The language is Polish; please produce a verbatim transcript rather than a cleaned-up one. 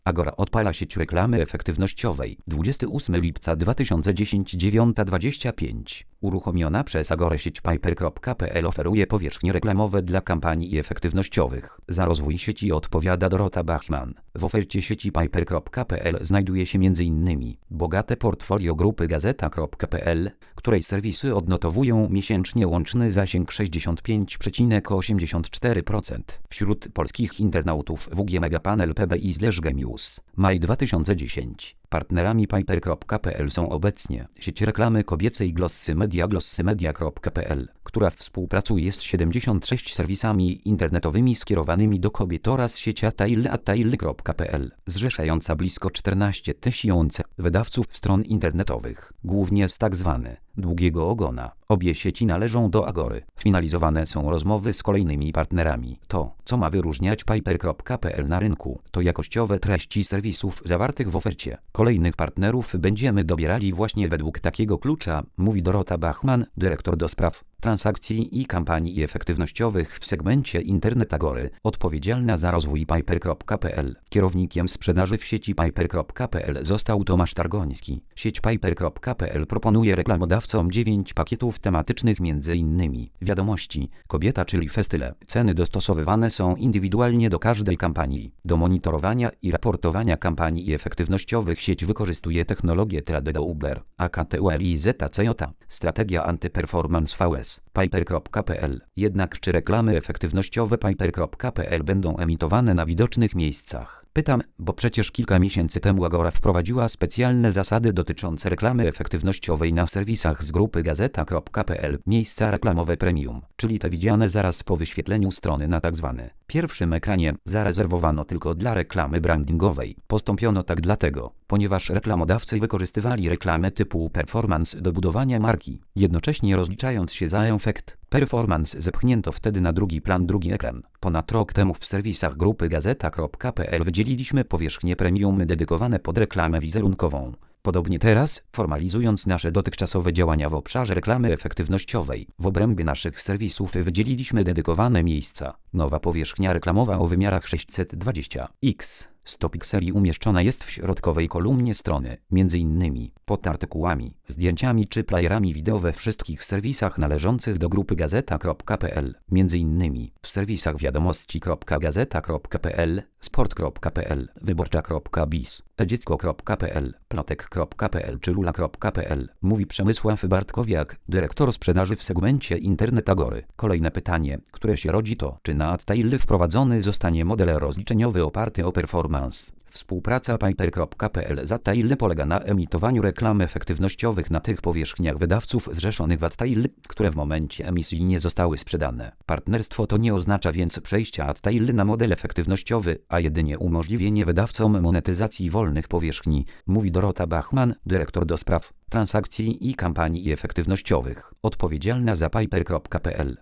Agora odpala sieć reklamy efektywnościowej. dwudziestego ósmego lipca dwa tysiące dziesiątego, dziewiąta dwadzieścia pięć. Uruchomiona przez Agorę sieć Piper kropka p l oferuje powierzchnie reklamowe dla kampanii efektywnościowych. Za rozwój sieci odpowiada Dorota Bachman. W ofercie sieci Piper kropka p l znajduje się między innymi bogate portfolio grupy Gazeta kropka p l, której serwisy odnotowują miesięcznie łączny zasięg sześćdziesiąt pięć przecinek osiemdziesiąt cztery procent. Wśród polskich internautów W G Megapanel P B I slash Gemius. Maj dwa tysiące dziesiąty. Partnerami Piper kropka p l są obecnie sieć reklamy kobiecej Glossy Media glossymedia kropka p l, która współpracuje z siedemdziesięcioma sześcioma serwisami internetowymi skierowanymi do kobiet oraz sieć atail atail kropka p l, zrzeszająca blisko czternaście tysięcy wydawców stron internetowych, głównie z tzw. długiego ogona. Obie sieci należą do Agory. Finalizowane są rozmowy z kolejnymi partnerami. To, co ma wyróżniać Piper kropka p l na rynku, to jakościowe treści serwisów zawartych w ofercie. Kolejnych partnerów będziemy dobierali właśnie według takiego klucza, mówi Dorota Bachman, dyrektor do spraw transakcji i kampanii efektywnościowych w segmencie Internet Agory, odpowiedzialna za rozwój Piper kropka p l. Kierownikiem sprzedaży w sieci Piper kropka p l został Tomasz Targoński. Sieć Piper kropka p l proponuje reklamodawcom dziewięć pakietów tematycznych, między innymi wiadomości, kobieta, czyli festyle. Ceny dostosowywane są indywidualnie do każdej kampanii. Do monitorowania i raportowania kampanii efektywnościowych sieć wykorzystuje technologię Tradeuber, A K T U R I Z C J. Strategia Antyperformance V S. Piper kropka p l. Jednak czy reklamy efektywnościowe Piper kropka p l będą emitowane na widocznych miejscach? Pytam, bo przecież kilka miesięcy temu Agora wprowadziła specjalne zasady dotyczące reklamy efektywnościowej na serwisach z grupy Gazeta kropka p l. Miejsca reklamowe premium, czyli te widziane zaraz po wyświetleniu strony na tzw. pierwszym ekranie, zarezerwowano tylko dla reklamy brandingowej. Postąpiono tak dlatego, ponieważ reklamodawcy wykorzystywali reklamę typu performance do budowania marki, jednocześnie rozliczając się za efekt. Performance zepchnięto wtedy na drugi plan, drugi ekran. Ponad rok temu w serwisach grupy Gazeta kropka p l wydzieliliśmy powierzchnie premium dedykowane pod reklamę wizerunkową. Podobnie teraz, formalizując nasze dotychczasowe działania w obszarze reklamy efektywnościowej, w obrębie naszych serwisów wydzieliliśmy dedykowane miejsca. Nowa powierzchnia reklamowa o wymiarach sześćset dwadzieścia pikseli sto pikseli umieszczona jest w środkowej kolumnie strony, między innymi pod artykułami, zdjęciami czy playerami wideo we wszystkich serwisach należących do grupy Gazeta kropka p l, między innymi w serwisach wiadomości kropka gazeta kropka p l, sport kropka p l, wyborcza kropka biz, edziecko kropka p l, plotek kropka p l czy rula kropka p l, mówi Przemysław Bartkowiak, dyrektor sprzedaży w segmencie Internet Agory. Kolejne pytanie, które się rodzi, to, czy na Adtail wprowadzony zostanie model rozliczeniowy oparty o performance. Współpraca Piper kropka p l z Adtail polega na emitowaniu reklam efektywnościowych na tych powierzchniach wydawców zrzeszonych w Adtail, które w momencie emisji nie zostały sprzedane. Partnerstwo to nie oznacza więc przejścia Adtail na model efektywnościowy, a jedynie umożliwienie wydawcom monetyzacji wolnych powierzchni, mówi Dorota Bachman, dyrektor do spraw transakcji i kampanii efektywnościowych, odpowiedzialna za Piper kropka p l.